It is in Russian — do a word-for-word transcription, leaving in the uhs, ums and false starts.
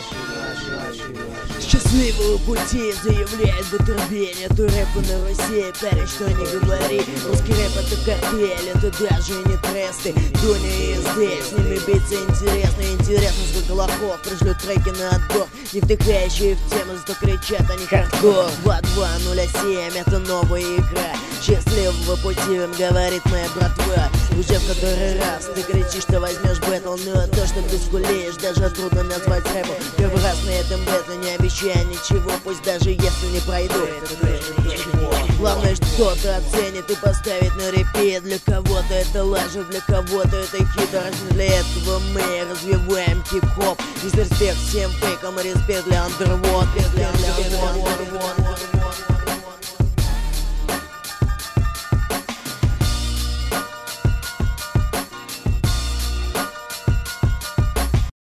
Счастливого пути заявляет Баттербин. Это рэпы на Руси, парень, что не говори. Русский рэп это картель, это даже не тресты. Дуня и здесь, с ними биться интересно. Интересно, сколько лохов пришлют треки на отбор, не вдыхающие в тему, зато кричат они хардкор. два два ноль семь это новая игра. Счастливого пути вам говорит моя братва. Уже в который раз ты кричишь, что возьмешь бэтл, но то, что ты скулишь, даже трудно назвать рэпом. Первый раз на этом бэтле не обещай ничего, пусть даже если не пройду. Главное, что кто-то оценит и поставит на репит. Для кого-то это лажа, для кого-то это хит. А для этого мы развиваем хип-хоп. Из респект всем фейкам и респект для Underworld.